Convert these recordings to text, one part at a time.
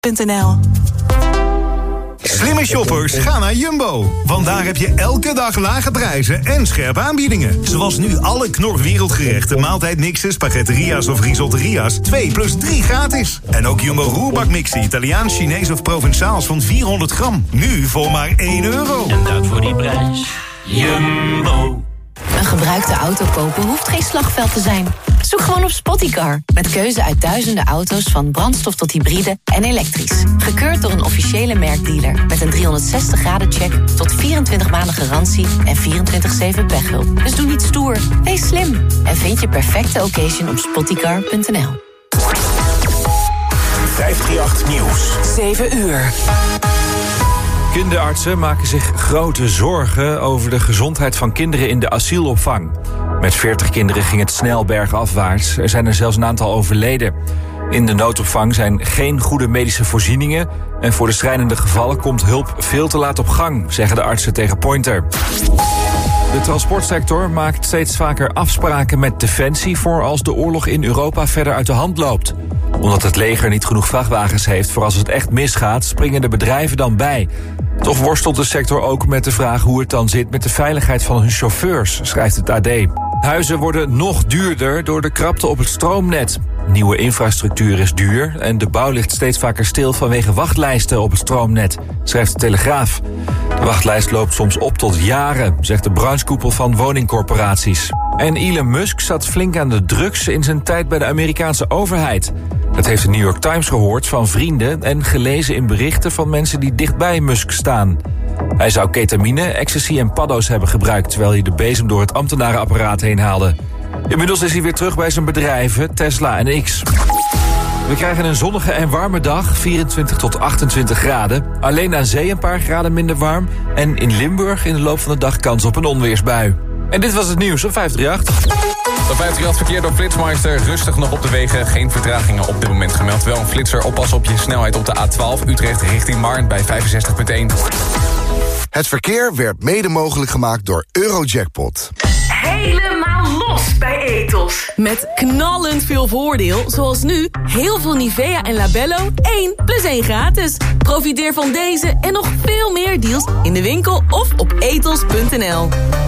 Slimme shoppers gaan naar Jumbo. Want daar heb je elke dag lage prijzen en scherpe aanbiedingen. Zoals nu alle Knor wereldgerechten, maaltijdmixen, spaghetteria's of risotteria's 2 plus 3 gratis. En ook Jumbo roerbakmixen, Italiaans, Chinees of Provençaals van 400 gram. Nu voor maar €1. En dat voor die prijs. Jumbo. Een gebruikte auto kopen hoeft geen slagveld te zijn. Zoek gewoon op Spottycar. Met keuze uit duizenden auto's van brandstof tot hybride en elektrisch. Gekeurd door een officiële merkdealer. Met een 360-graden-check tot 24 maanden garantie en 24/7 pechhulp. Dus doe niet stoer, wees slim. En vind je perfecte occasion op spottycar.nl. 538 Nieuws. 7 uur. Kinderartsen maken zich grote zorgen over de gezondheid van kinderen in de asielopvang. Met 40 kinderen ging het snel bergafwaarts. Er zijn er zelfs een aantal overleden. In de noodopvang zijn geen goede medische voorzieningen. En voor de schrijnende gevallen komt hulp veel te laat op gang, zeggen de artsen tegen Pointer. De transportsector maakt steeds vaker afspraken met Defensie voor als de oorlog in Europa verder uit de hand loopt. Omdat het leger niet genoeg vrachtwagens heeft voor als het echt misgaat, springen de bedrijven dan bij. Toch worstelt de sector ook met de vraag hoe het dan zit met de veiligheid van hun chauffeurs, schrijft het AD. Huizen worden nog duurder door de krapte op het stroomnet. Nieuwe infrastructuur is duur en de bouw ligt steeds vaker stil vanwege wachtlijsten op het stroomnet, schrijft de Telegraaf. De wachtlijst loopt soms op tot jaren, zegt de branchekoepel van woningcorporaties. En Elon Musk zat flink aan de drugs in zijn tijd bij de Amerikaanse overheid. Dat heeft de New York Times gehoord van vrienden en gelezen in berichten van mensen die dichtbij Musk staan. Hij zou ketamine, ecstasy en paddo's hebben gebruikt terwijl hij de bezem door het ambtenarenapparaat heen haalde. Inmiddels is hij weer terug bij zijn bedrijven Tesla en X. We krijgen een zonnige en warme dag, 24 tot 28 graden. Alleen aan zee een paar graden minder warm. En in Limburg in de loop van de dag kans op een onweersbui. En dit was het nieuws op 538. Op 538 verkeer door Flitsmeister. Rustig nog op de wegen. Geen vertragingen op dit moment gemeld. Wel een flitser. Oppassen op je snelheid op de A12. Utrecht richting Maarn bij 65,1. Het verkeer werd mede mogelijk gemaakt door Eurojackpot. Helemaal los bij Ethos. Met knallend veel voordeel, zoals nu heel veel Nivea en Labello 1 plus 1 gratis. Profiteer van deze en nog veel meer deals in de winkel of op ethos.nl.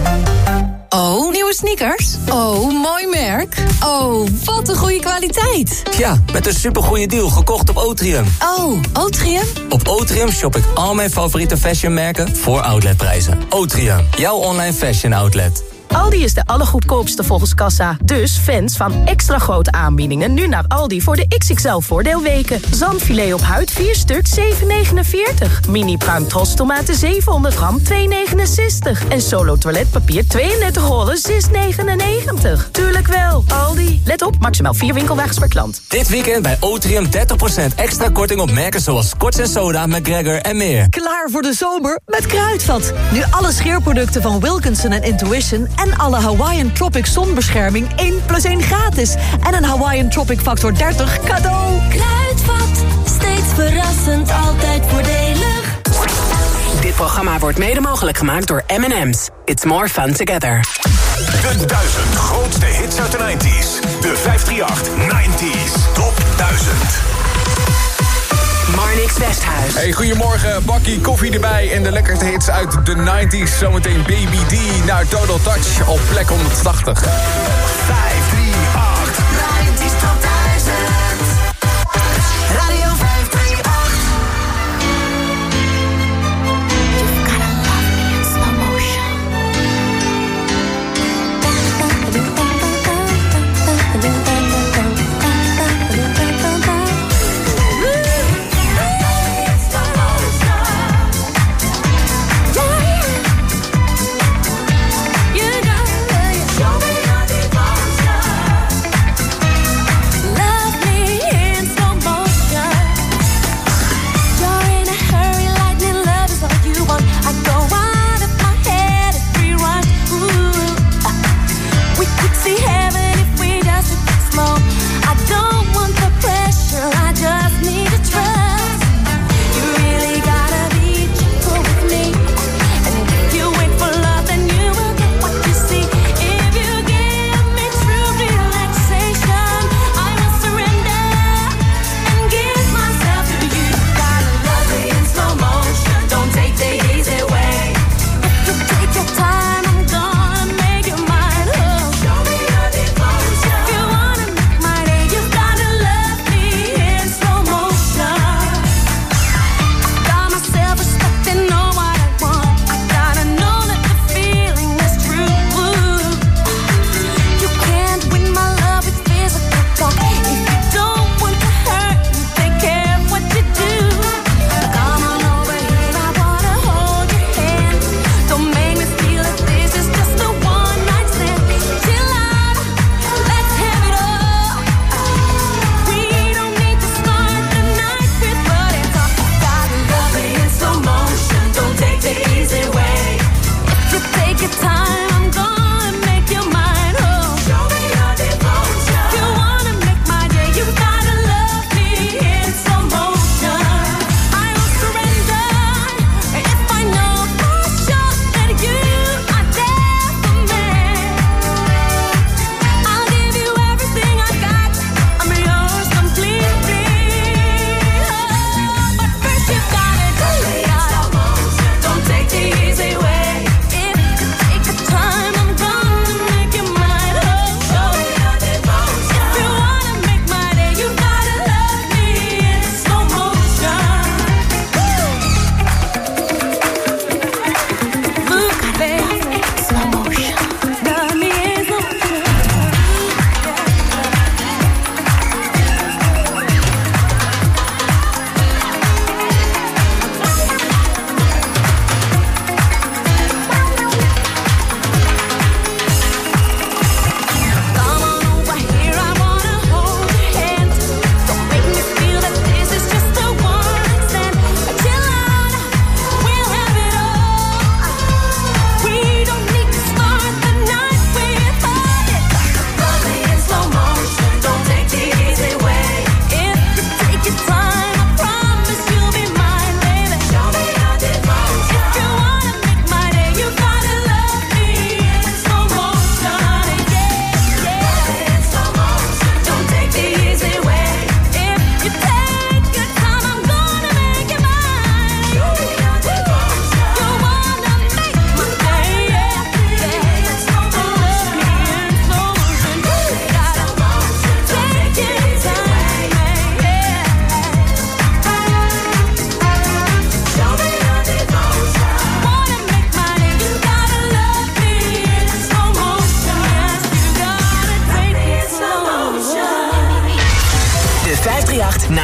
Oh, nieuwe sneakers? Oh, mooi merk. Oh, wat een goede kwaliteit. Ja, met een supergoeie deal gekocht op Otrium. Oh, Otrium? Op Otrium shop ik al mijn favoriete fashionmerken voor outletprijzen. Otrium, jouw online fashion outlet. Aldi is de allergoedkoopste volgens Kassa. Dus fans van extra grote aanbiedingen nu naar Aldi voor de XXL voordeelweken. Zandfilet op huid 4 stuk 7,49. Mini pruim Tros tomaten 700 gram 2,69. En Solo toiletpapier 32 rollen 6,99. Tuurlijk wel, Aldi. Let op, maximaal 4 winkelwagens per klant. Dit weekend bij Otrium 30% extra korting op merken zoals Scotch & Soda, McGregor en meer. Klaar voor de zomer met Kruidvat. Nu alle scheerproducten van Wilkinson en Intuition en alle Hawaiian Tropic zonbescherming 1 plus 1 gratis. En een Hawaiian Tropic Factor 30 cadeau. Kruidvat, steeds verrassend, altijd voordelig. Dit programma wordt mede mogelijk gemaakt door M&M's. It's more fun together. De 1000 grootste hits uit de 90s. De 538 90s Top 1000. Marnix Westhuis. Hey, goedemorgen. Bakkie koffie erbij en de lekkerste hits uit de 90s. Zometeen Baby D naar Total Touch op plek 180. 538 90s Top 1000. Radio 538. You've gotta love me in slow motion.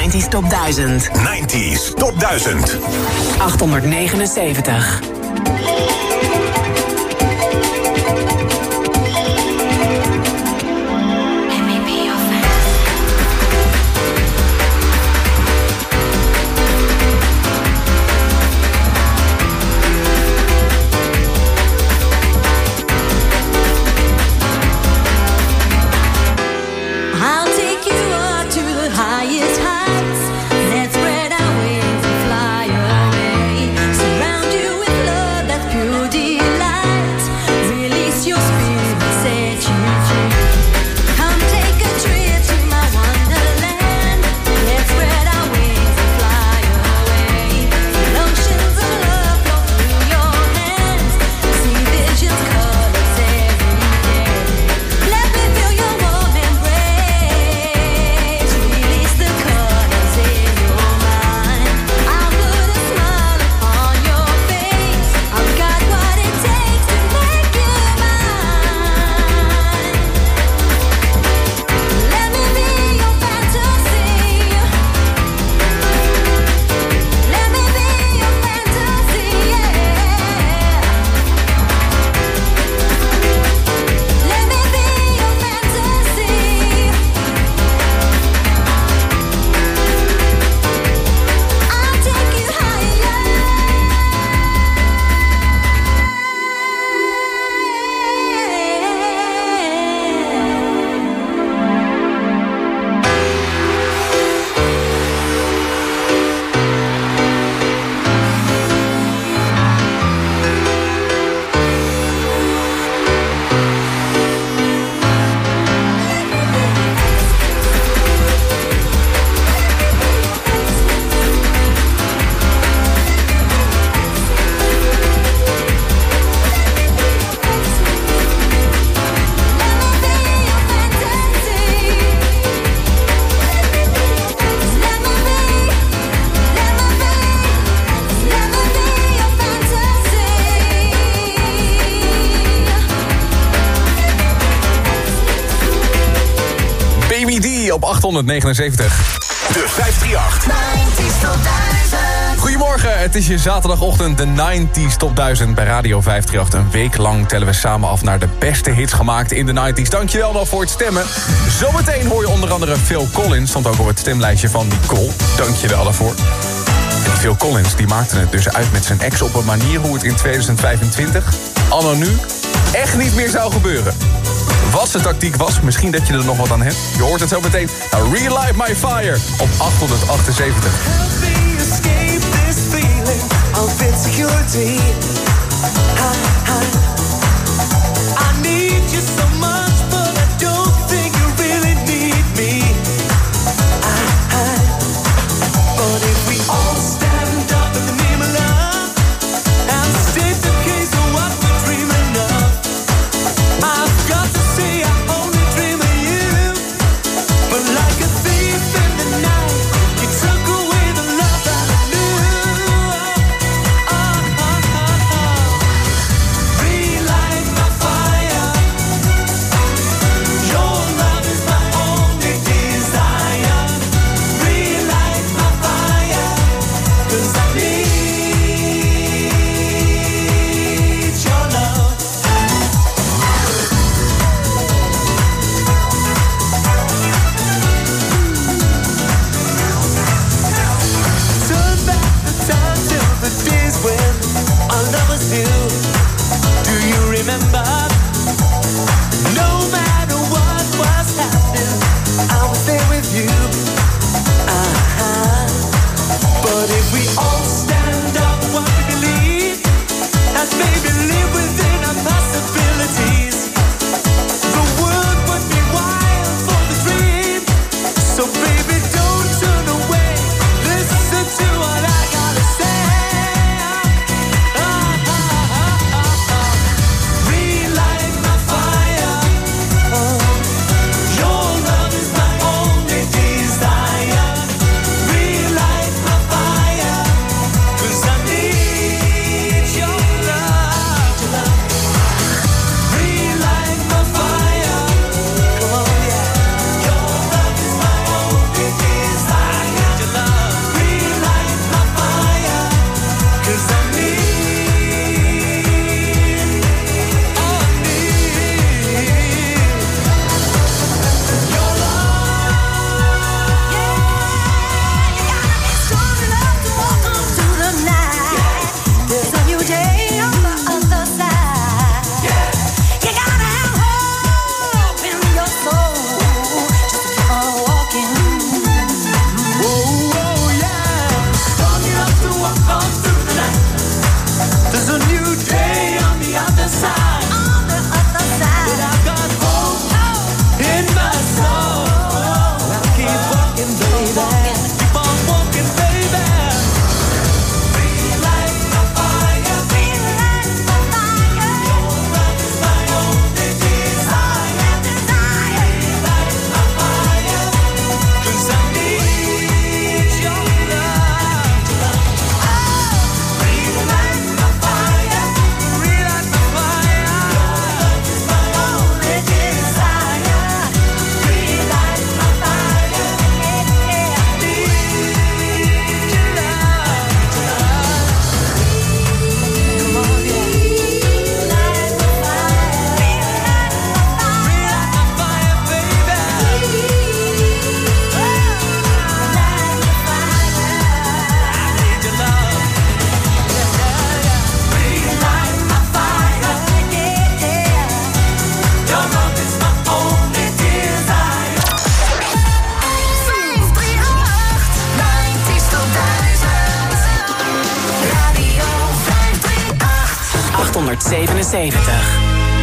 90s Top 1000. 90s Top 1000. 879. Op 879. De 538. Goedemorgen, het is je zaterdagochtend, de 90s Top 1000 bij Radio 538. Een week lang tellen we samen af naar de beste hits gemaakt in de 90s. Dankjewel nog voor het stemmen. Zometeen hoor je onder andere Phil Collins, stond ook op het stemlijstje van Nicole. Dankjewel daarvoor. En Phil Collins die maakte het dus uit met zijn ex op een manier hoe het in 2025, anno nu, echt niet meer zou gebeuren. Wat zijn tactiek was, misschien dat je er nog wat aan hebt. Je hoort het zo meteen. Relight My Fire op 878. 877.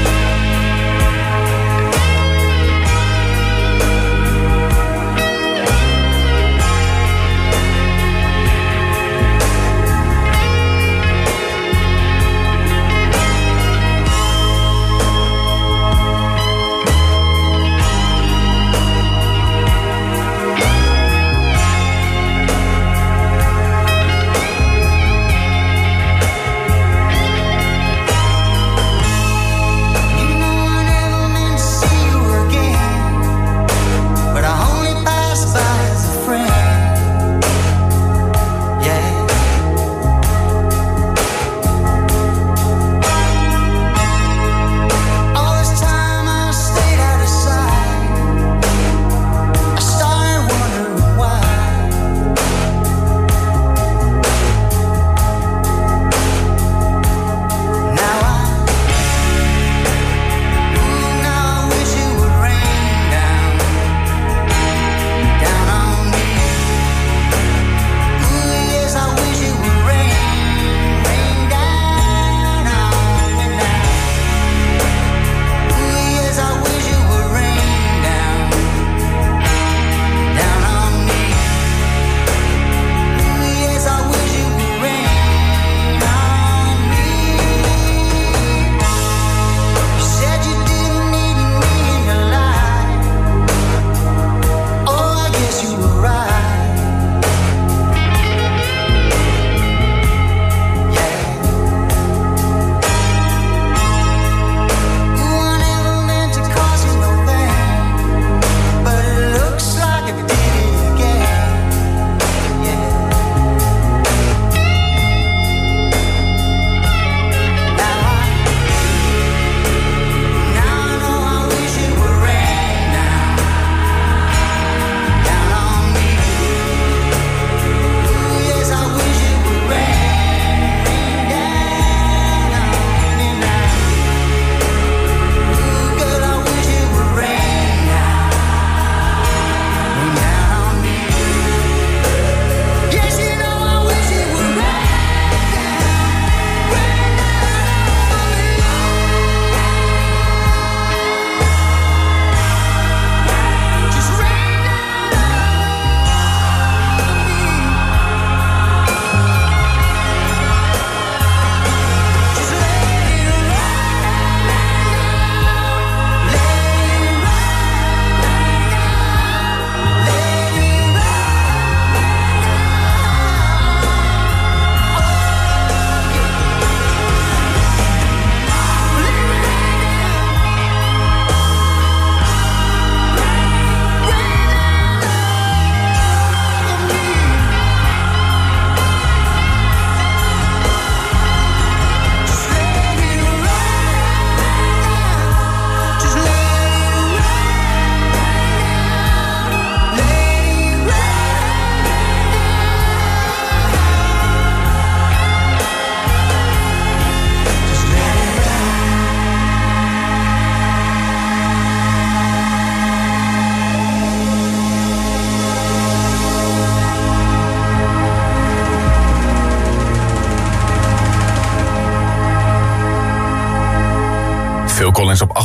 Phil Collins op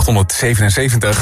877.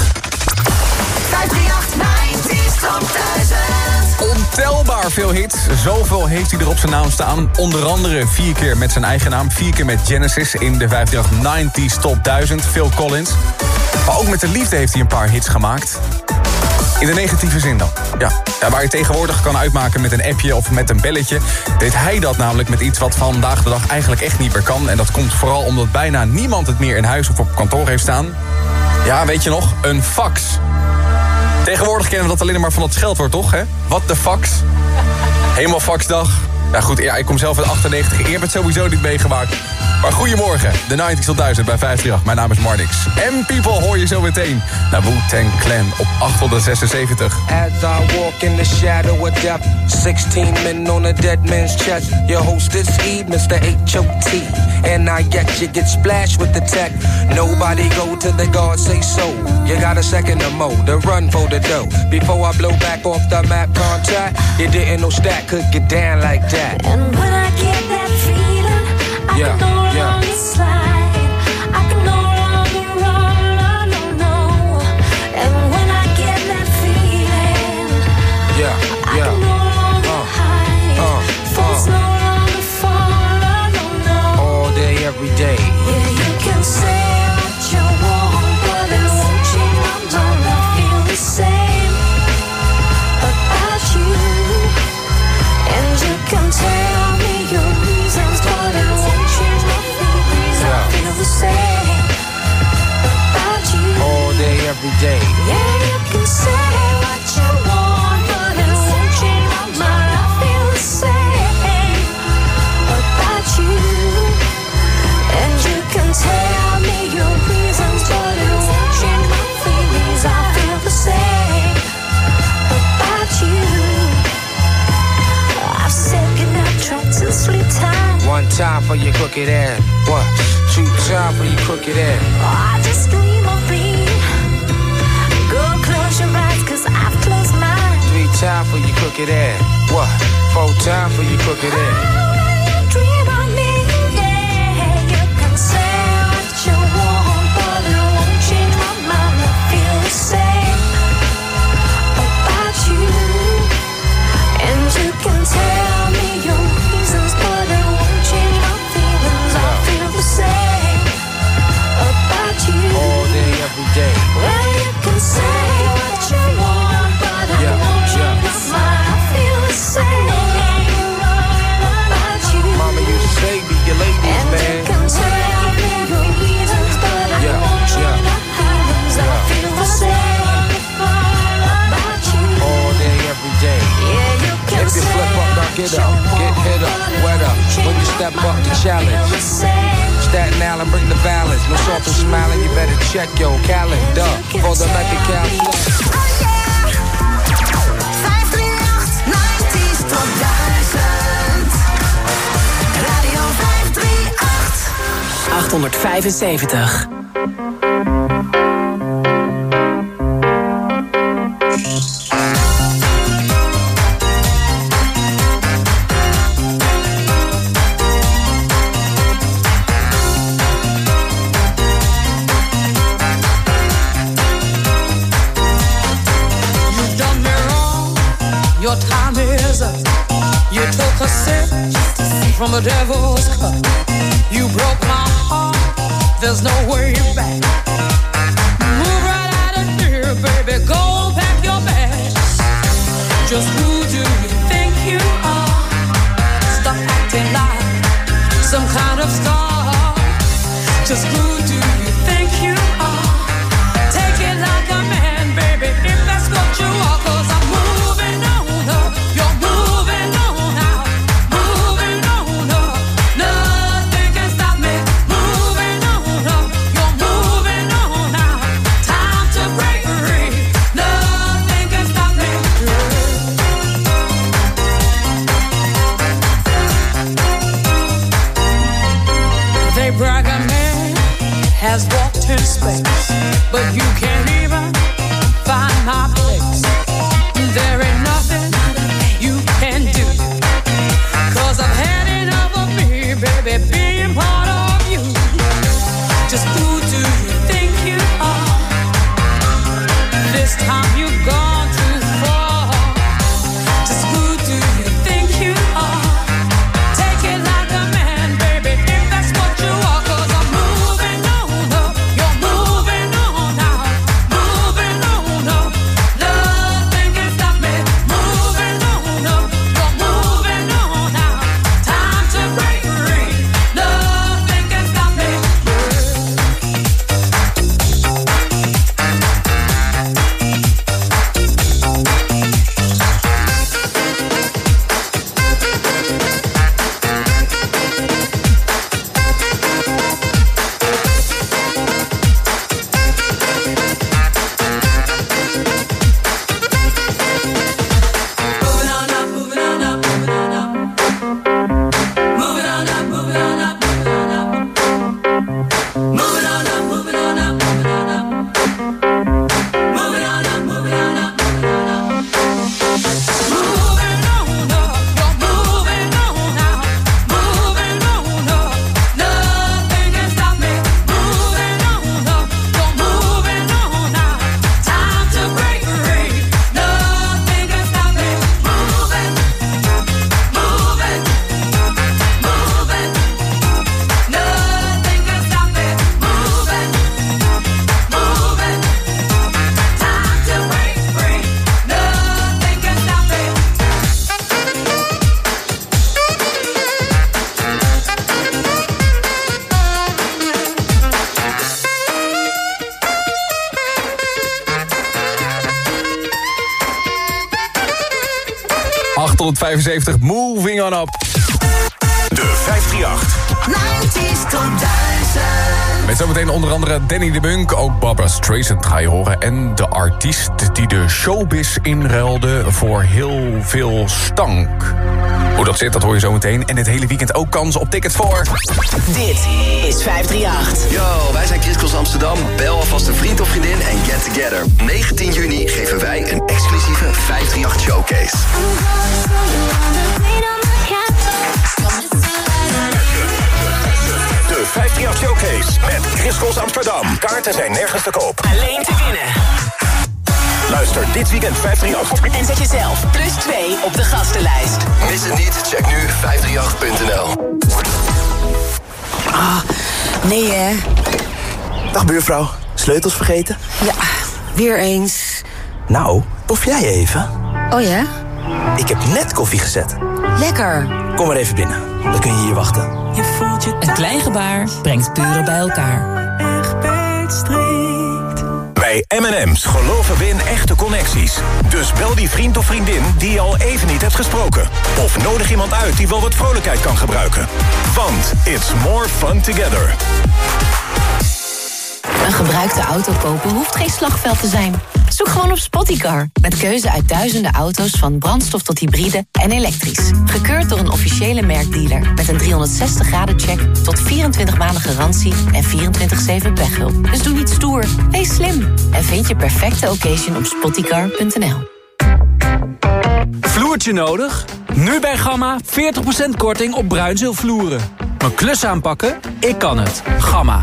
538 Top 1000. Ontelbaar veel hits. Zoveel heeft hij er op zijn naam staan. Onder andere 4 keer met zijn eigen naam. 4 keer met Genesis in de 538 90s Top 1000. Phil Collins. Maar ook met de liefde heeft hij een paar hits gemaakt. In de negatieve zin dan. Ja, waar je tegenwoordig kan uitmaken met een appje of met een belletje, deed hij dat namelijk met iets wat vandaag de dag eigenlijk echt niet meer kan. En dat komt vooral omdat bijna niemand het meer in huis of op kantoor heeft staan. Ja, weet je nog? Een fax. Tegenwoordig kennen we dat alleen maar van het scheldwoord, toch? Hè? Wat de fax? Helemaal faxdag. Ja goed, ja, ik kom zelf uit 98. Ik heb het sowieso niet meegemaakt. Maar goedemorgen, de 90s tot 1000 bij 538. Mijn naam is Marnix. En People hoor je zo meteen naar Wu-Tang Clan op 876. As I walk in the shadow of death, 16 men on a dead man's chest. Your host this Eve, Mr. H.O.T. And I get you get splashed with the tech. Nobody go to the guard, say so. You got a second or more to run for the dough. Before I blow back off the map contact, you didn't know Stack could get down like that. And when I get that feeling, I can no longer slide. every time. One time for your crooked ass. What? Two time for your crooked ass. Oh, I just dream of being. Go close your eyes, cause I've closed mine. Three time for your crooked ass. What? Four time for your crooked ass. Dream of me, yeah. You can say what you want, but it won't change my mind. I feel the same about you. And you can tell me your reasons, but it won't change my feelings. I feel the same about you. All day, every day. Well, you can say what you want, but it won't change my mind. I feel the same about you. Mama, you say be your ladies, and man. You can tell me your reasons, but I won't change my feelings. I feel the same about you. All day, every day. Yeah, you can if you flip up, now get up, get hit up, wet up. When you step up to challenge, Staten Island, bring the balance. No soft and smiling, you better check your calendar for the Met-the-Cal flow. Oh yeah, 538, 90's top 1000. Radio 538. 875. Your time is up. You took a sip from the devil's cup. You broke my heart. There's no way back. Move right out of here, baby. Go pack your bags. Just who do you think you are? Stop acting like some kind of star. Just who do you think you are? Take it like a man, baby, if that's what you are. 'Cause I'm moving on. You're moving on now, moving on up. Nothing can stop me. Moving on up, you're moving on now. Time to break free. Nothing can stop me. They brag a man has walked in space, but you can't even find my place. There ain't nothing you can do, 'cause I've had enough of me, baby, being part of you. Just who do you think you are? This time you've gone too far. Just who do you think you are? Take it like a man, baby, if that's what you are. 'Cause I'm moving on up, you're moving on now, moving on up. Nothing can stop me. Moving on up, you're moving on now. Time to break free. Nothing can stop me. Moving on up. De 538. 90's top 1000. Met zometeen onder andere Danny de Munk, ook Barbara Streisand ga je horen. En de artiest die de showbiz inruilde voor heel veel stank. Hoe dat zit, dat hoor je zometeen. En het hele weekend ook kans op tickets voor... Dit is 538. Yo, wij zijn Chris Cross Amsterdam. Bel alvast een vriend of vriendin en get together. 19 juni geven wij een exclusieve 538 showcase. De 538 Showcase met Chris Cross Amsterdam. Kaarten zijn nergens te koop. Alleen te winnen. Luister dit weekend 538. En zet jezelf +2 op de gastenlijst. Mis het niet, check nu 538.nl. Nee hè. Dag buurvrouw, sleutels vergeten? Ja, weer eens. Nou, pof jij even? Oh ja? Ik heb net koffie gezet. Lekker. Kom maar even binnen, dan kun je hier wachten. Een klein gebaar brengt buren bij elkaar. Bij M&M's geloven we in echte connecties. Dus bel die vriend of vriendin die je al even niet hebt gesproken. Of nodig iemand uit die wel wat vrolijkheid kan gebruiken. Want it's more fun together. Een gebruikte auto kopen hoeft geen slagveld te zijn. Zoek gewoon op Spottycar. Met keuze uit duizenden auto's van brandstof tot hybride en elektrisch. Gekeurd door een officiële merkdealer. Met een 360-graden-check tot 24 maanden garantie en 24/7 pechhulp. Dus doe niet stoer, wees slim. En vind je perfecte occasion op spottycar.nl. Vloertje nodig? Nu bij Gamma 40% korting op bruinzeelvloeren. Mijn klus aanpakken? Ik kan het. Gamma.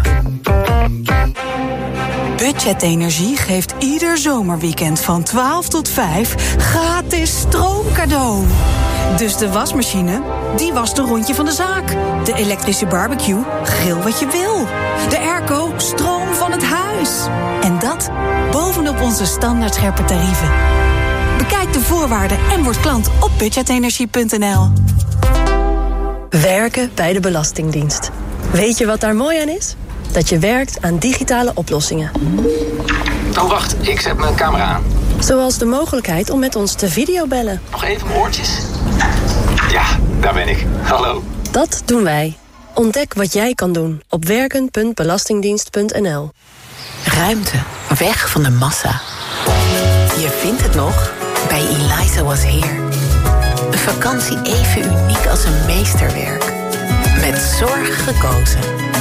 Budget Energie geeft ieder zomerweekend van 12 tot 5 gratis stroomcadeau. Dus de wasmachine, die wast een rondje van de zaak. De elektrische barbecue, grill wat je wil. De airco, stroom van het huis. En dat bovenop onze standaard scherpe tarieven. Bekijk de voorwaarden en word klant op budgetenergie.nl. Werken bij de Belastingdienst. Weet je wat daar mooi aan is? Dat je werkt aan digitale oplossingen. Oh, wacht, ik zet mijn camera aan. Zoals de mogelijkheid om met ons te videobellen. Nog even mijn oortjes. Ja, daar ben ik. Hallo. Dat doen wij. Ontdek wat jij kan doen op werken.belastingdienst.nl. Ruimte, weg van de massa. Je vindt het nog bij Eliza Was Here. Een vakantie even uniek als een meesterwerk. Met zorg gekozen.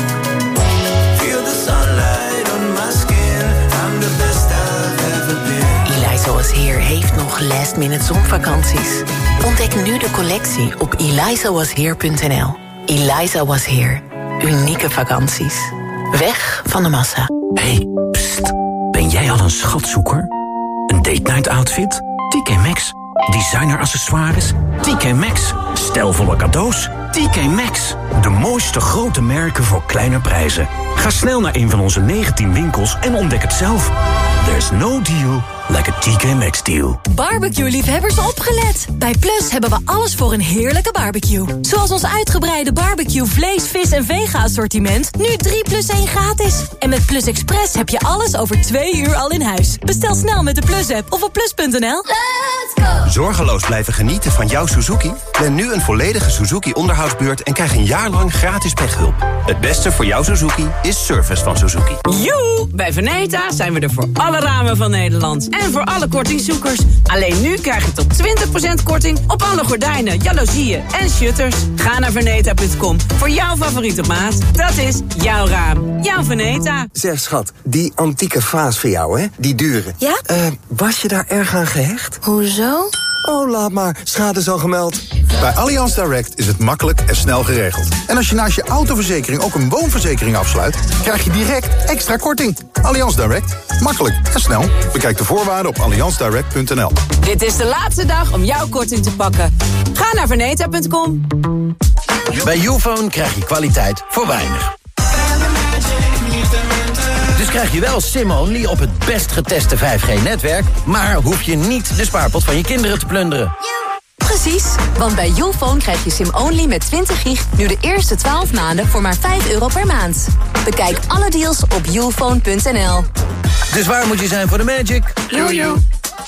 Eliza Was Here heeft nog last-minute zonvakanties. Ontdek nu de collectie op elizawasheer.nl. Eliza Was Here. Unieke vakanties. Weg van de massa. Hey, pst. Ben jij al een schatzoeker? Een date night outfit? TK Maxx. Designer accessoires? TK Maxx. Stijlvolle cadeaus? TK Maxx. De mooiste grote merken voor kleine prijzen. Ga snel naar een van onze 19 winkels en ontdek het zelf. There's no deal like a TK Maxx deal. Barbecue-liefhebbers opgelet! Bij Plus hebben we alles voor een heerlijke barbecue. Zoals ons uitgebreide barbecue vlees, vis en vega-assortiment. Nu 3+1 gratis. En met Plus Express heb je alles over 2 uur al in huis. Bestel snel met de Plus-app of op plus.nl. Let's go! Zorgeloos blijven genieten van jouw Suzuki? Plan nu een volledige Suzuki-onderhoudsbeurt en krijg een jaar lang gratis pechhulp. Het beste voor jouw Suzuki is service van Suzuki. Joe! Bij Veneta zijn we er voor alle ramen van Nederland. En voor alle kortingzoekers. Alleen nu krijg je tot 20% korting op alle gordijnen, jaloezieën en shutters. Ga naar veneta.com voor jouw favoriete maat. Dat is jouw raam. Jouw Veneta. Zeg schat, die antieke vaas voor jou, hè? Die dure. Ja? Was je daar erg aan gehecht? Hoezo? Oh, laat maar. Schade is al gemeld. Bij Allianz Direct is het makkelijk en snel geregeld. En als je naast je autoverzekering ook een woonverzekering afsluit, krijg je direct extra korting. Allianz Direct. Makkelijk en snel. Bekijk de voorwaarden op allianzdirect.nl. Dit is de laatste dag om jouw korting te pakken. Ga naar veneta.com. Bij Youfone krijg je kwaliteit voor weinig. Dus krijg je wel SIM-only op het best geteste 5G-netwerk... maar hoef je niet de spaarpot van je kinderen te plunderen. Precies, want bij Youfone krijg je SIM-only met 20 gig... nu de eerste 12 maanden voor maar €5 per maand. Bekijk alle deals op youfone.nl. Dus waar moet je zijn voor de magic? Jojo.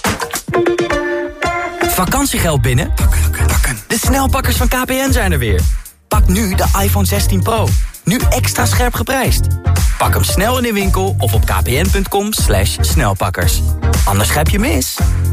Vakantiegeld binnen? De snelpakkers van KPN zijn er weer. Pak nu de iPhone 16 Pro. Nu extra scherp geprijsd. Pak hem snel in de winkel of op kpn.com/snelpakkers. Anders grijp je mis.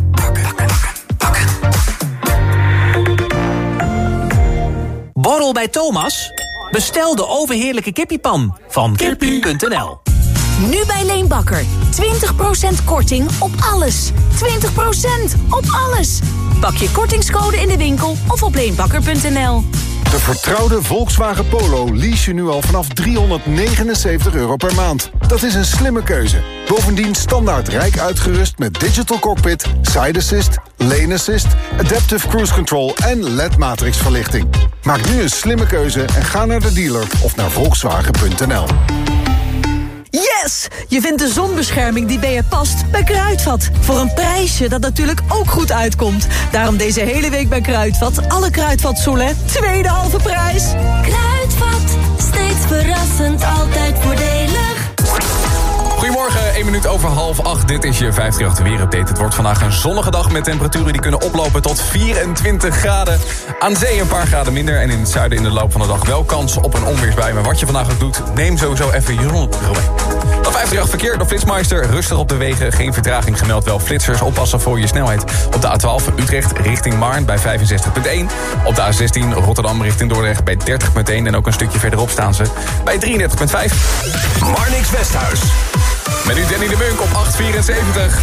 Borrel bij Thomas? Bestel de overheerlijke kippiepan van kippie.nl. Nu bij Leenbakker. 20% korting op alles. 20% op alles. Pak je kortingscode in de winkel of op leenbakker.nl. De vertrouwde Volkswagen Polo lease je nu al vanaf €379 per maand. Dat is een slimme keuze. Bovendien standaard rijk uitgerust met digital cockpit, side assist, lane assist, adaptive cruise control en LED-matrix verlichting. Maak nu een slimme keuze en ga naar de dealer of naar Volkswagen.nl. Yes! Je vindt de zonbescherming die bij je past bij Kruidvat. Voor een prijsje dat natuurlijk ook goed uitkomt. Daarom deze hele week bij Kruidvat. Alle Kruidvat-stoelen, tweede halve prijs. Kruidvat, steeds verrassend, altijd voordelig. Goedemorgen, 1 minuut over 7:30. Dit is je 538 weerupdate. Het wordt vandaag een zonnige dag met temperaturen die kunnen oplopen tot 24 graden. Aan zee een paar graden minder en in het zuiden in de loop van de dag wel kans op een onweersbui. Maar wat je vandaag ook doet, neem sowieso even je zonnebril mee. Dan 538 verkeer door Flitsmeister. Rustig op de wegen, geen vertraging gemeld. Wel flitsers, oppassen voor je snelheid. Op de A12 Utrecht richting Maarn bij 65,1. Op de A16 Rotterdam richting Dordrecht bij 30,1. En ook een stukje verderop staan ze bij 33,5. Marnix Westhuis. Met nu Danny de Munk op 874.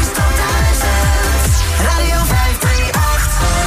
Radio 538.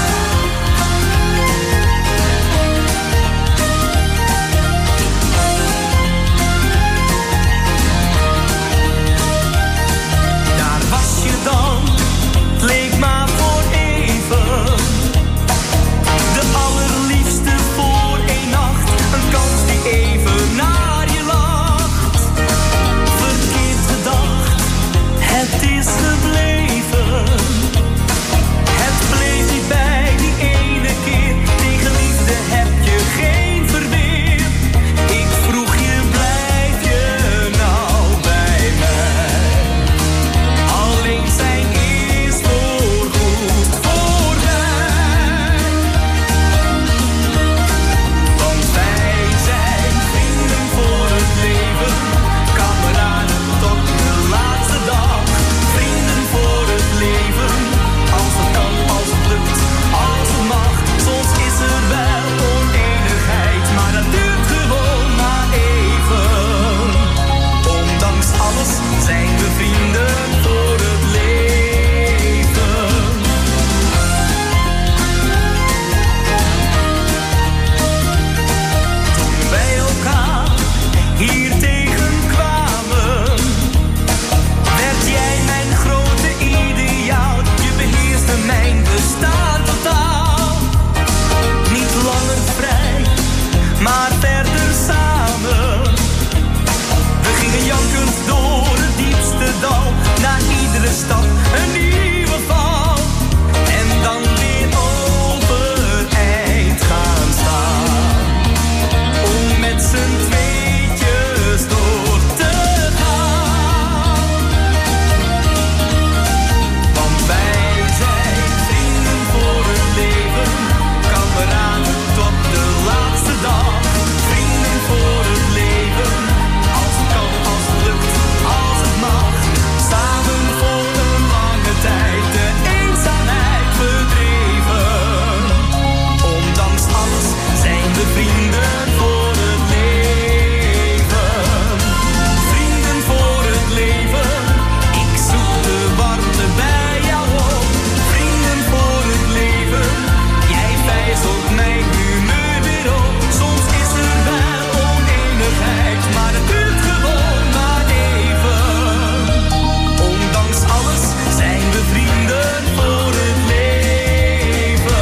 Daar was je dan, het leek maar voor even. De allerliefste voor één nacht, een kans die even naar je lacht. Verkeerd gedacht, het is gebleven. Het bleef niet bij die ene keer. Tegen liefde heb je geen verweer. Ik vroeg je, blijf je nou bij mij? Alleen zijn is voorgoed voorbij. Want wij zijn vrienden voor het leven. Kameraden tot de laatste dag. Vrienden voor het leven. Als het kan, als het lukt, als het mag. Soms is er wel oneenigheid, maar dat duurt gewoon maar even. Ondanks alles zijn we vrienden voor het leven. Toen wij elkaar hier tegenkwamen, werd jij mijn grote ideaal. Je beheerste mijn bestaan totaal. Niet langer vrij, maar verder samen. We gingen jankend door het diepste dal. Na iedere stap een nieuwe val. En dan weer overeind gaan staan. Om met z'n tweetjes door te gaan. Want wij zijn vrienden voor het leven. Kameraden tot de laatste dag. Vrienden voor het leven. Als het kan, als het lukt, als het mag. Samen voor een lange tijd de eenzaamheid verdreven. Ondanks alles zijn we vrienden voor het leven. Vrienden voor het leven. Ik zoek de warmte bij jou op. Vrienden voor het leven. Jij vijzelt mijn humeur weer op. Soms is er wel oneenigheid, maar het duurt gewoon maar even. Ondanks alles zijn we vrienden voor het leven.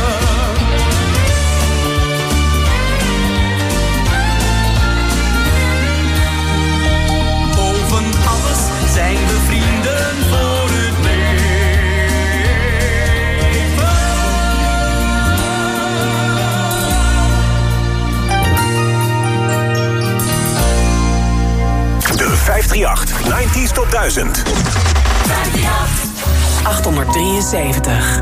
Boven alles zijn we vrienden voor het leven. De 538 90s Top 1000. 873.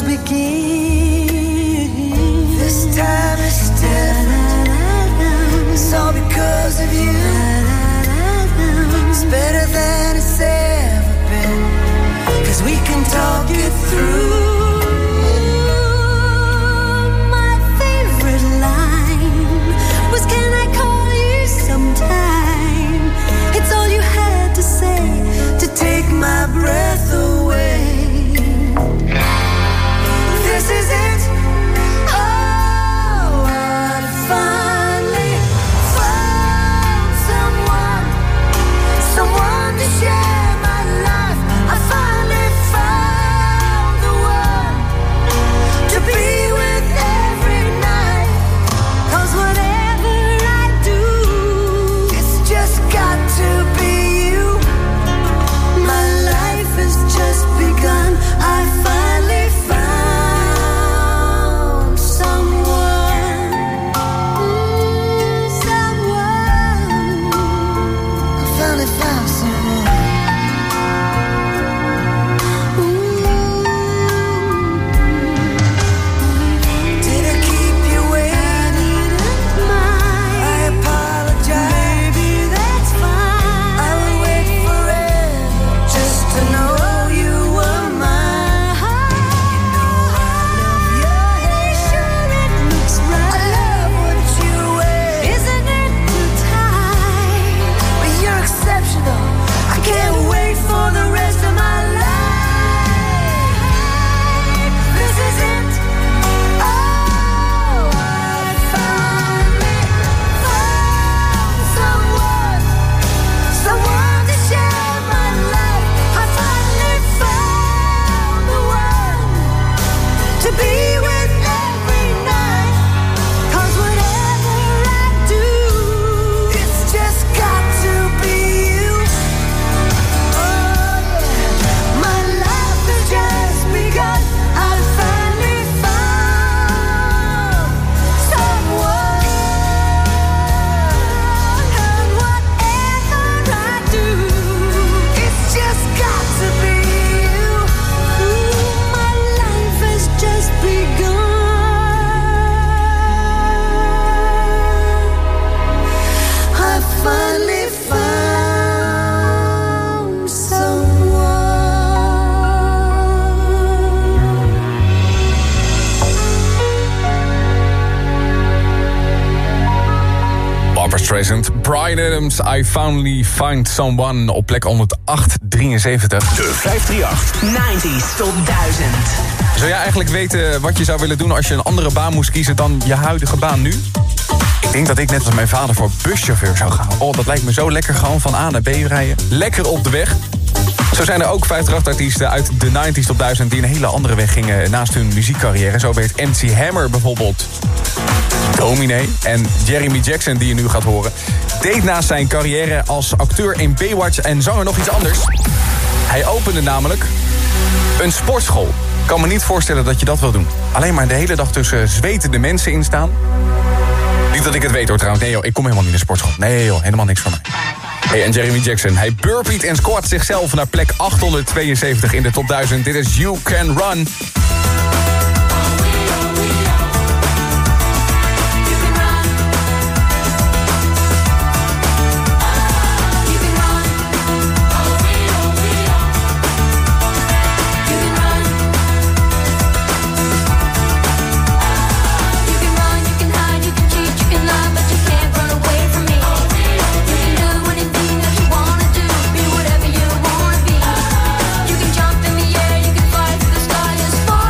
struggles begin. This time is different. It's all because of you. It's better than it's ever been. 'Cause we can talk it through. My favorite line was, can I call you sometime? It's all you had to say to take my breath away. This is it. Oh, I finally found someone to share my life. I finally found the one to be with every night. 'Cause whatever I do, it's just got to be you. My life has just begun. I finally found someone. I finally found someone. Did I keep you waiting? I apologize. Maybe that's fine. I will wait forever just to know you were mine. You know I love your hair. Sure it looks right. I love what you wear. Isn't it too tight? But you're exceptional. I can't wait for the rest of my life. This is it. Oh, I finally found someone to share my life. I finally found the one to be with every night. 'Cause whatever I do, it's just got to be you. Oh, yeah. My life has just begun. I finally found someone. And whatever I do, it's just got to be you. My life has just begun. I finally found someone. Barbra Streisand, Bryan Adams, I Finally Find Someone op plek 108.73. De 538. 90s tot 1000. Zou jij eigenlijk weten wat je zou willen doen als je een andere baan moest kiezen dan je huidige baan nu? Ik denk dat ik net als mijn vader voor buschauffeur zou gaan. Oh, dat lijkt me zo lekker, gewoon van A naar B rijden. Lekker op de weg. Zo zijn er ook 538-artiesten uit de 90s tot 1000... die een hele andere weg gingen naast hun muziekcarrière. Zo werd MC Hammer bijvoorbeeld dominee. En Jeremy Jackson, die je nu gaat horen, deed naast zijn carrière als acteur in Baywatch en zanger nog iets anders. Hij opende namelijk een sportschool. Ik kan me niet voorstellen dat je dat wil doen. Alleen maar de hele dag tussen zwetende mensen instaan. Niet dat ik het weet hoor trouwens. Nee joh, ik kom helemaal niet in de sportschool. Nee joh, helemaal niks van mij. Hey, en Jeremy Jackson, hij burpeet en squat zichzelf naar plek 872 in de top 1000. Dit is You Can Run. You can jump in the air, you can fly through the sky as far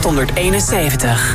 571.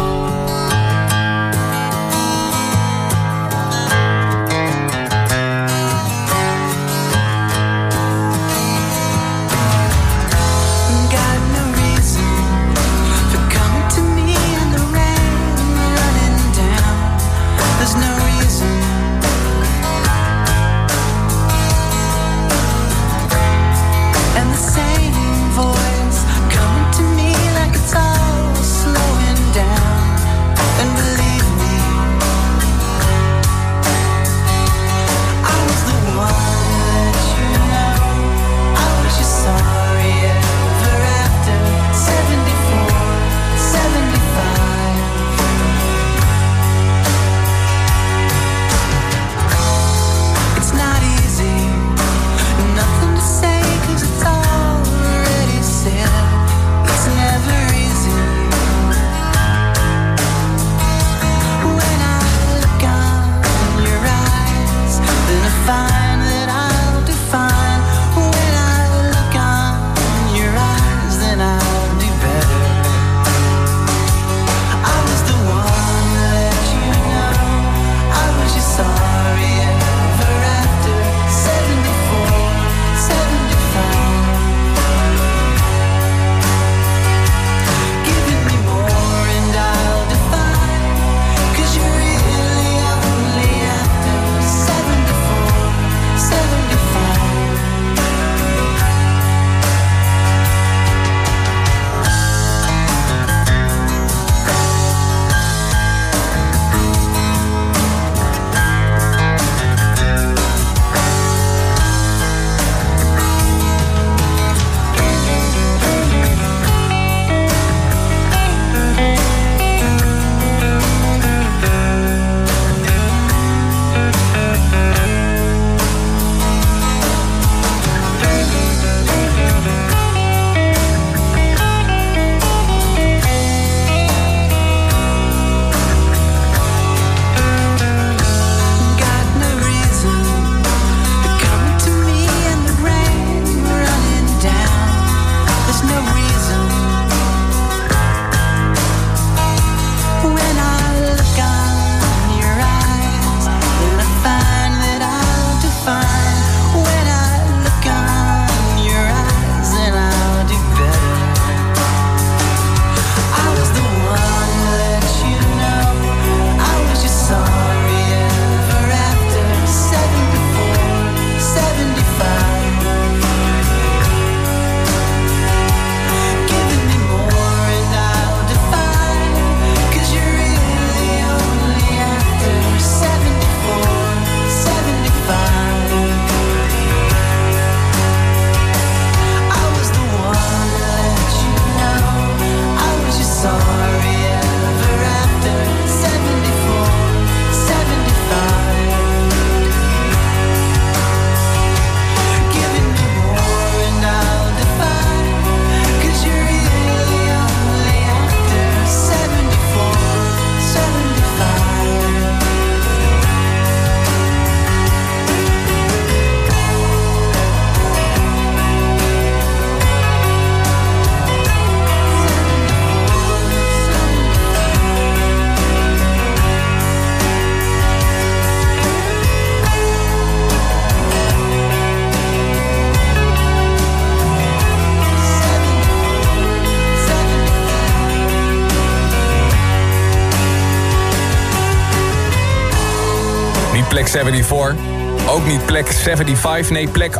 plek 74. Ook niet plek 75, nee plek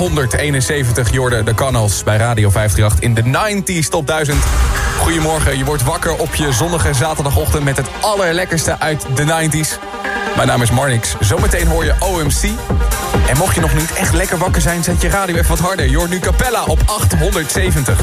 871. Jorde de Connells bij Radio 538 in de 90s Top 1000. Goedemorgen, je wordt wakker op je zonnige zaterdagochtend met het allerlekkerste uit de 90s. Mijn naam is Marnix. Zometeen hoor je OMC. En mocht je nog niet echt lekker wakker zijn, zet je radio even wat harder. Je hoort nu Capella op 870.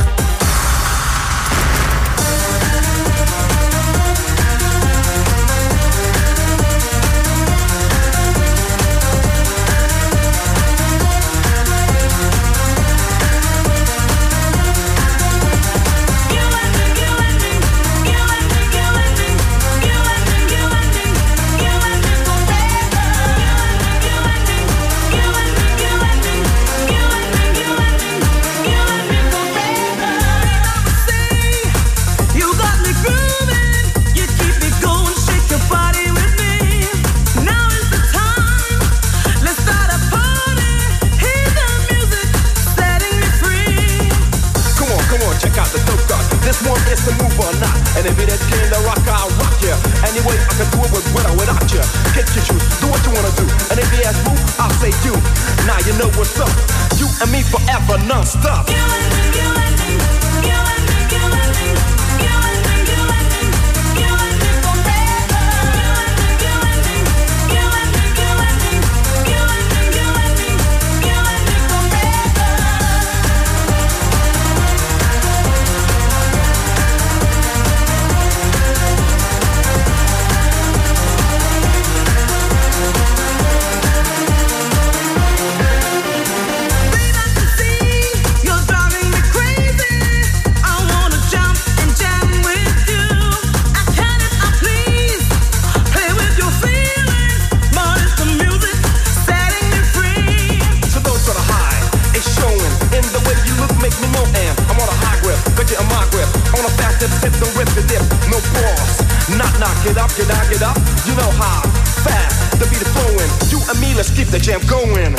for a knot. And if it is king to rock, I'll rock ya. Anyway, I can do it with or without ya. Get your shoes, do what you wanna do. And if you ask who, I'll say you. Now you know what's up. You and me forever, non-stop. You and me, you and me, you and me, you and me, you and me, you and me, you and me forever. You and me, you and me, you and me, you and me, you and me, you and me forever. Tip, don't rip the dip, no pause. Knock, get up, get up. You know how fast the beat is flowing. You and me, let's keep the jam going.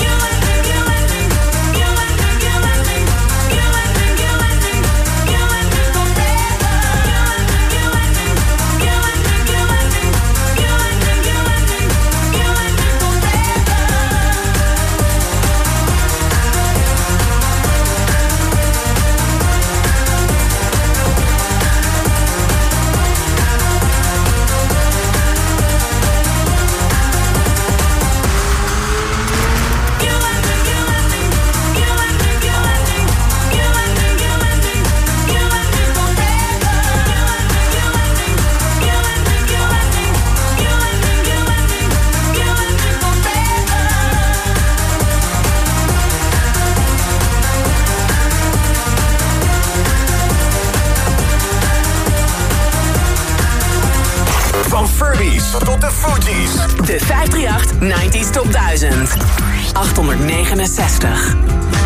Tot de Fugees. De 538 90s Top 1000. 869.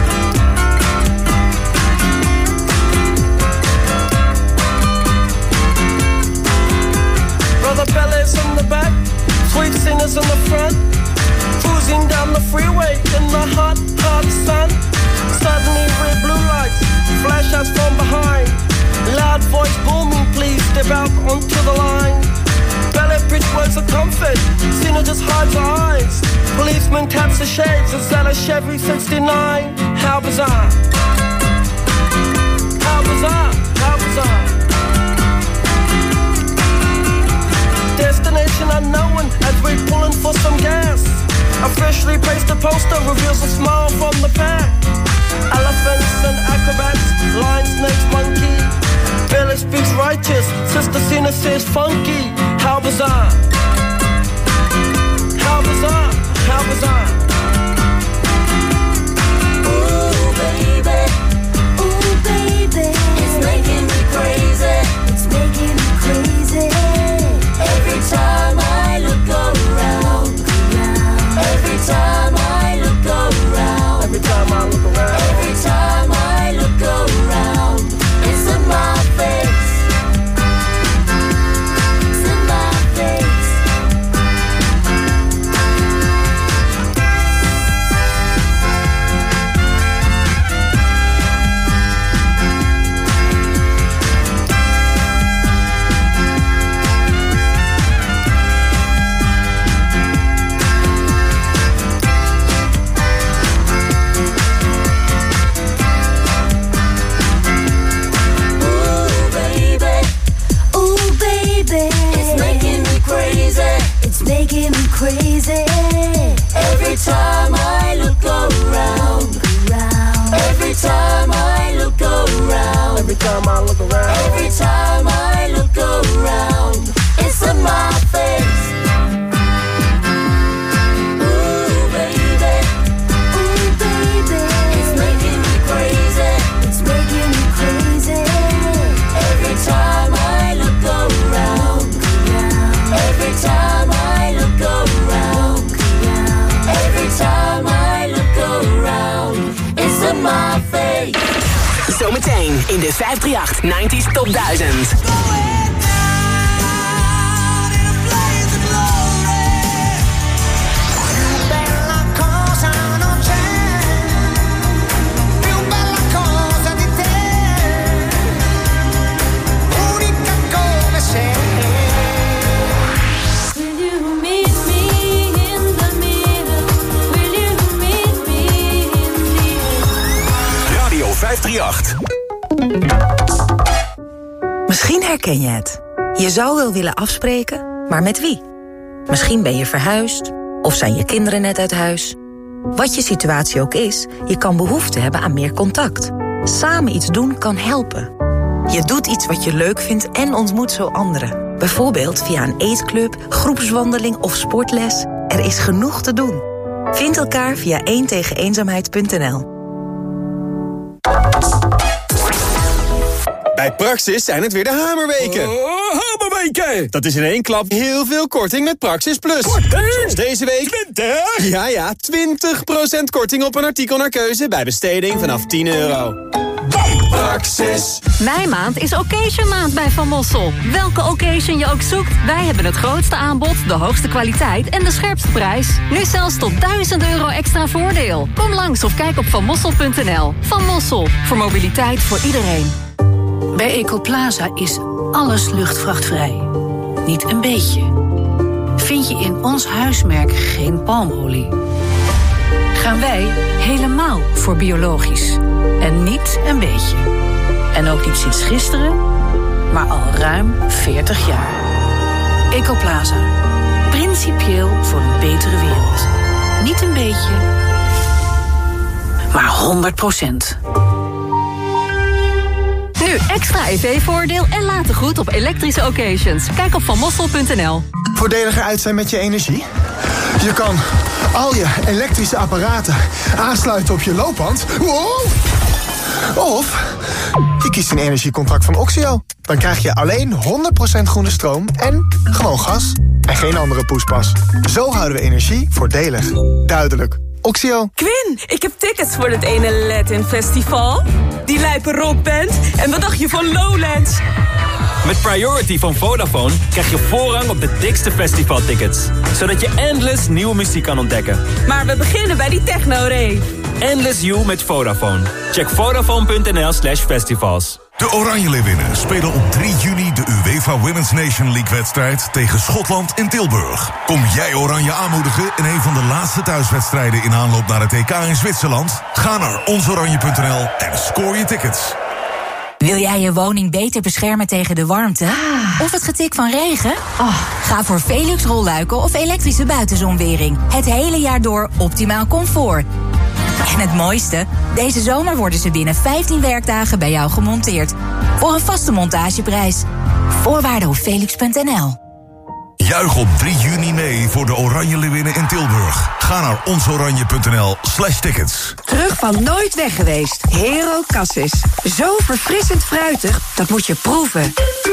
Brother Bellas in the back, sweet singers in the front, cruising down the freeway in the hot, hot sun. Suddenly red blue lights flash us from behind. Loud voice booming, please step out onto the line. Ballet bridge words of comfort, Cena just hides her eyes. Policeman taps the shades inside a Chevy 69. How bizarre. How bizarre, how bizarre. Destination unknown as we're pulling for some gas. A freshly pasted poster reveals a smile from the pack. Elephants and acrobats, lion, snakes, monkey. Billy speaks righteous, Sister Cena says funky. How bizarre. How bizarre, how bizarre. Ooh baby, it's making me crazy. It's making me crazy. Every time I look around. Every time I look around. Every time I look around. Every time I look around. It's in my face. It's in my face. It's making me crazy. Every time I look around. Every time I look around. Every time I look around. Every time I look around. It's in my face. Ooh baby, it's making me crazy. It's making me crazy. Every time I look around. Every time I look around. Every time I look around. It's in my face. Zometeen in de 538 90s Top 1000. Unica 538. Misschien herken je het. Je zou wel willen afspreken, maar met wie? Misschien ben je verhuisd, of zijn je kinderen net uit huis. Wat je situatie ook is, je kan behoefte hebben aan meer contact. Samen iets doen kan helpen. Je doet iets wat je leuk vindt en ontmoet zo anderen. Bijvoorbeeld via een eetclub, groepswandeling of sportles. Er is genoeg te doen. Vind elkaar via 1tegeneenzaamheid.nl. Bij Praxis zijn het weer de hamerweken. Hamerweken! Dat is in één klap heel veel korting met Praxis Plus. Zoals deze week. 20? Ja, 20% korting op een artikel naar keuze bij besteding vanaf €10. Praxis. Meimaand is Occasion maand bij Van Mossel. Welke occasion je ook zoekt, wij hebben het grootste aanbod, de hoogste kwaliteit en de scherpste prijs. Nu zelfs tot €1000 extra voordeel. Kom langs of kijk op vanmossel.nl. Van Mossel, voor mobiliteit voor iedereen. Bij Ecoplaza is alles luchtvrachtvrij. Niet een beetje. Vind je in ons huismerk geen palmolie? Gaan wij helemaal voor biologisch. En niet een beetje. En ook niet sinds gisteren, maar al ruim 40 jaar. Ecoplaza. Principieel voor een betere wereld. Niet een beetje, maar 100%. Nu extra EV-voordeel en latengoed op elektrische occasions. Kijk op vanmossel.nl. Voordeliger uit zijn met je energie? Je kan al je elektrische apparaten aansluiten op je loopband. Wow! Of je kiest een energiecontract van Oxio. Dan krijg je alleen 100% groene stroom en gewoon gas. En geen andere poespas. Zo houden we energie voordelig. Duidelijk. Oxio. Quinn, ik heb tickets voor het ene Latin Festival. Die lijpe rockband. En wat dacht je van Lowlands? Met Priority van Vodafone krijg je voorrang op de dikste festivaltickets. Zodat je endless nieuwe muziek kan ontdekken. Maar we beginnen bij die techno-rave. Endless You met Vodafone. Check vodafone.nl/festivals. De Oranje Leeuwinnen spelen op 3 juni de UEFA Women's Nation League-wedstrijd tegen Schotland in Tilburg. Kom jij Oranje aanmoedigen in een van de laatste thuiswedstrijden in aanloop naar het EK in Zwitserland? Ga naar onsoranje.nl en scoor je tickets. Wil jij je woning beter beschermen tegen de warmte? Of het getik van regen? Ga voor Velux rolluiken of elektrische buitenzonwering. Het hele jaar door optimaal comfort. En het mooiste? Deze zomer worden ze binnen 15 werkdagen bij jou gemonteerd. Voor een vaste montageprijs. Voorwaarden op velux.nl. Juich op 3 juni mee voor de Oranje Leeuwinnen in Tilburg. Ga naar onsoranje.nl/tickets. Terug van nooit weg geweest. Hero Cassis. Zo verfrissend fruitig, dat moet je proeven.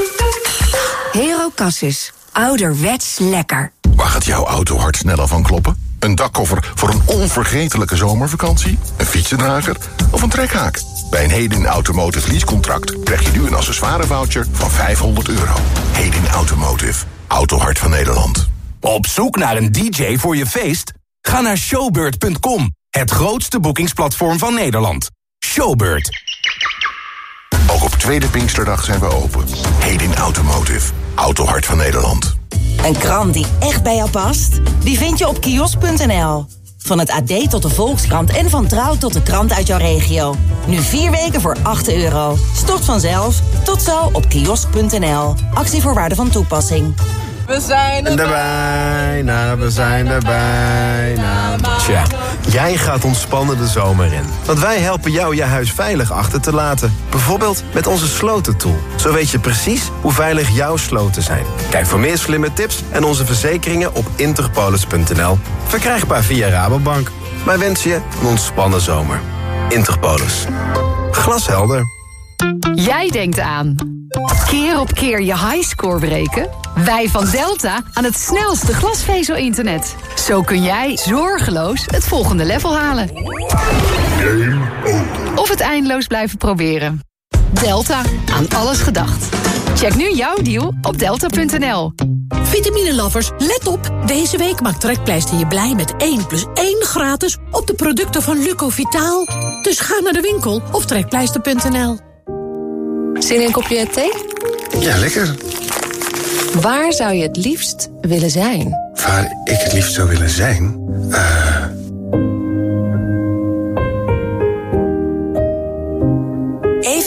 Hero Cassis. Ouderwets lekker. Waar gaat jouw autohart sneller van kloppen? Een dakkoffer voor een onvergetelijke zomervakantie? Een fietsendrager of een trekhaak? Bij een Hedin Automotive leasecontract krijg je nu een accessoirevoucher van €500. Hedin Automotive. Autohart van Nederland. Op zoek naar een DJ voor je feest? Ga naar showbird.com. Het grootste boekingsplatform van Nederland. Showbird. Ook op tweede Pinksterdag zijn we open. Hedin Automotive. Autohart van Nederland. Een krant die echt bij jou past? Die vind je op kiosk.nl. Van het AD tot de Volkskrant en van Trouw tot de krant uit jouw regio. Nu 4 weken voor €8. Stort vanzelf. Tot zo op kiosk.nl. Actievoorwaarden van toepassing. We zijn er bijna, we zijn er bijna. Tja, jij gaat ontspannen de zomer in. Want wij helpen jou je huis veilig achter te laten. Bijvoorbeeld met onze slotentool. Zo weet je precies hoe veilig jouw sloten zijn. Kijk voor meer slimme tips en onze verzekeringen op interpolis.nl. Verkrijgbaar via Rabobank. Wij wensen je een ontspannen zomer. Interpolis. Glashelder. Jij denkt aan keer op keer je highscore breken? Wij van Delta aan het snelste glasvezel-internet. Zo kun jij zorgeloos het volgende level halen. Game over. Of het eindeloos blijven proberen. Delta, aan alles gedacht. Check nu jouw deal op delta.nl. Vitamine-lovers, let op. Deze week maakt Trekpleister je blij met 1+1 gratis op de producten van Lucovitaal. Dus ga naar de winkel of trekpleister.nl. Zin in een kopje thee? Ja, lekker. Waar zou je het liefst willen zijn? Waar ik het liefst zou willen zijn?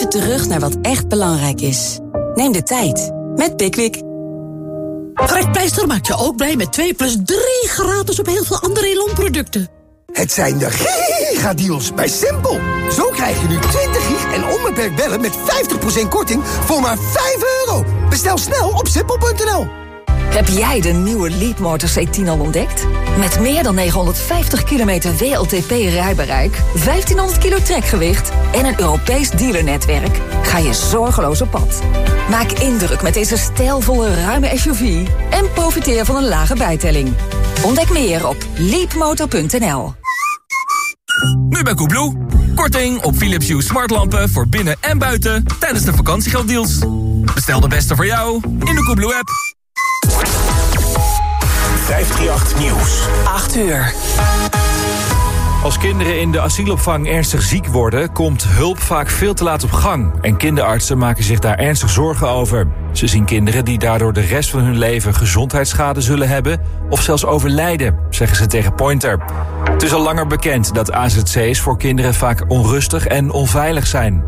even terug naar wat echt belangrijk is. Neem de tijd met Pickwick. Trekpleister maakt je ook blij met 2+3 gratis op heel veel andere Elon-producten. Het zijn de gigadeals bij Simpel. Zo krijg je nu 20 gig en onbeperkt bellen met 50% korting voor maar €5. Bestel snel op simpel.nl. Heb jij de nieuwe Leapmotor C10 al ontdekt? Met meer dan 950 kilometer WLTP-rijbereik, 1500 kilo trekgewicht en een Europees dealernetwerk ga je zorgeloos op pad. Maak indruk met deze stijlvolle ruime SUV en profiteer van een lage bijtelling. Ontdek meer op leapmotor.nl. Nu bij Koebloe. Korting op Philips Hue smartlampen voor binnen en buiten tijdens de vakantiegelddeals. Bestel de beste voor jou in de Koebloe-app. 538 Nieuws. 8 uur. Als kinderen in de asielopvang ernstig ziek worden, komt hulp vaak veel te laat op gang. En kinderartsen maken zich daar ernstig zorgen over. Ze zien kinderen die daardoor de rest van hun leven gezondheidsschade zullen hebben of zelfs overlijden, zeggen ze tegen Pointer. Het is al langer bekend dat AZC's voor kinderen vaak onrustig en onveilig zijn.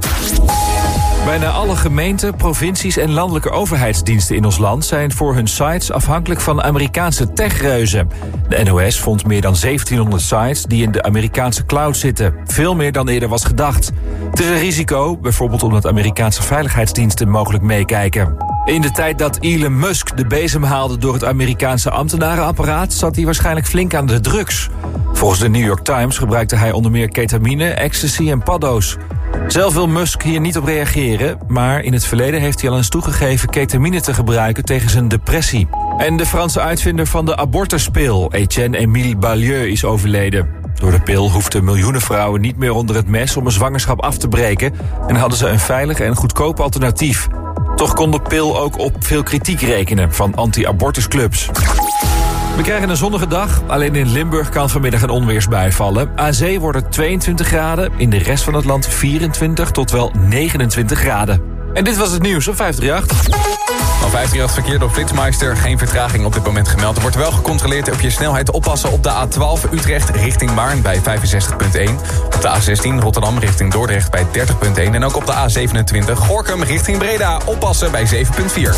Bijna alle gemeenten, provincies en landelijke overheidsdiensten in ons land zijn voor hun sites afhankelijk van Amerikaanse techreuzen. De NOS vond meer dan 1700 sites die in de Amerikaanse cloud zitten. Veel meer dan eerder was gedacht. Het is een risico, bijvoorbeeld omdat Amerikaanse veiligheidsdiensten mogelijk meekijken. In de tijd dat Elon Musk de bezem haalde door het Amerikaanse ambtenarenapparaat zat hij waarschijnlijk flink aan de drugs. Volgens de New York Times gebruikte hij onder meer ketamine, ecstasy en paddo's. Zelf wil Musk hier niet op reageren, maar in het verleden heeft hij al eens toegegeven ketamine te gebruiken tegen zijn depressie. En de Franse uitvinder van de abortuspil, Etienne-Émile Balieu, is overleden. Door de pil hoefden miljoenen vrouwen niet meer onder het mes om een zwangerschap af te breken en hadden ze een veilig en goedkoop alternatief. Toch kon de pil ook op veel kritiek rekenen van anti-abortusclubs. We krijgen een zonnige dag. Alleen in Limburg kan vanmiddag een onweersbui vallen. Aan zee wordt het 22 graden. In de rest van het land 24 tot wel 29 graden. En dit was het nieuws op 538. Al 538 verkeer door Flitsmeister. Geen vertraging op dit moment gemeld. Er wordt wel gecontroleerd op je snelheid. Oppassen op de A12 Utrecht richting Maarn bij 65.1. Op de A16 Rotterdam richting Dordrecht bij 30.1. En ook op de A27 Gorinchem richting Breda. Oppassen bij 7.4.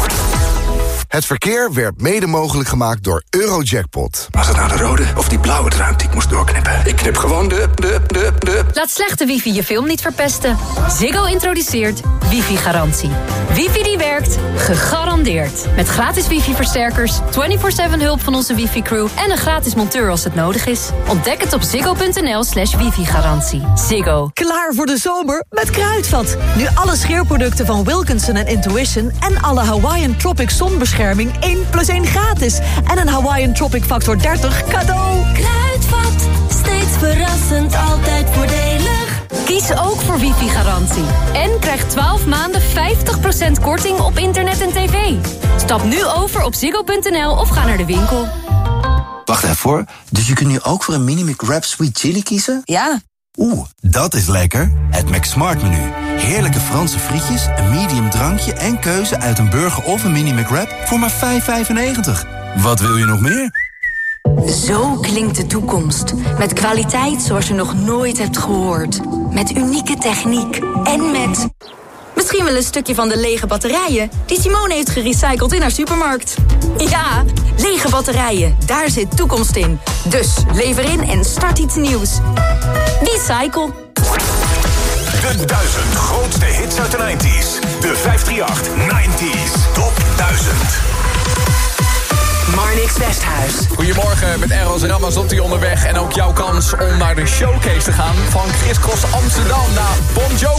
Het verkeer werd mede mogelijk gemaakt door Eurojackpot. Was het nou de rode of die blauwe draad die ik moest doorknippen? Ik knip gewoon de... Laat slechte wifi je film niet verpesten. Ziggo introduceert wifi-garantie. Wifi die werkt, gegarandeerd. Met gratis wifi-versterkers, 24/7 hulp van onze wifi-crew en een gratis monteur als het nodig is. Ontdek het op ziggo.nl/wifi-garantie. Ziggo. Klaar voor de zomer met Kruidvat. Nu alle scheerproducten van Wilkinson en Intuition en alle Hawaiian Tropic zonbescherming 1+1 gratis. En een Hawaiian Tropic Factor 30 cadeau. Kruidvat, steeds verrassend, altijd voordelig. Kies ook voor wifi-garantie. En krijg 12 maanden 50% korting op internet en tv. Stap nu over op ziggo.nl of ga naar de winkel. Wacht even hoor. Dus je kunt nu ook voor een mini McWrap Sweet Chili kiezen? Ja. Oeh, dat is lekker. Het McSmart menu. Heerlijke Franse frietjes, een medium drankje en keuze uit een burger of een mini McWrap voor maar €5,95. Wat wil je nog meer? Zo klinkt de toekomst. Met kwaliteit zoals je nog nooit hebt gehoord. Met unieke techniek. En met... misschien wel een stukje van de lege batterijen die Simone heeft gerecycled in haar supermarkt. Ja, lege batterijen. Daar zit toekomst in. Dus lever in en start iets nieuws. Recycle. De 1000 grootste hits uit de 90s. De 538 90s Top 1000. Marnix Westhuis. Goedemorgen, met Eros Ramazzotti onderweg. En ook jouw kans om naar de showcase te gaan van Chris Cross Amsterdam naar Bon Jovi.